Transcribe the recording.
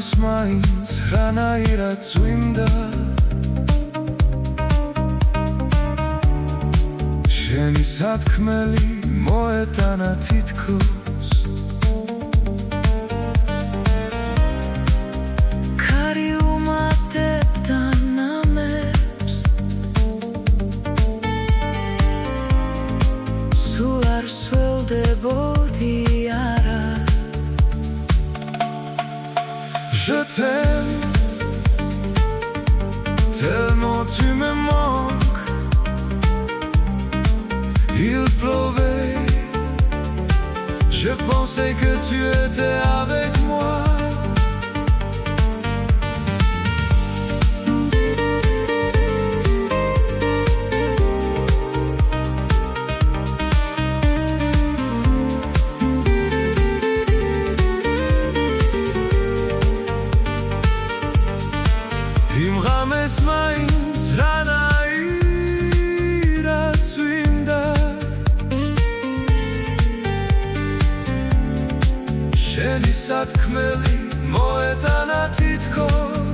რამეს მაინც რანაირად წვიმდა შენი სათქმელი მოეტანა თითქოს ქარი უმატებდა ნამებს სულ არ სველდებოდი არა Je t'aime tellement tu me manques. Il pleuvait, je pensais que tu étais avec moi. אם רמז מיינס רנאירה צוימדה שניסת כמלי מועטנה תתקור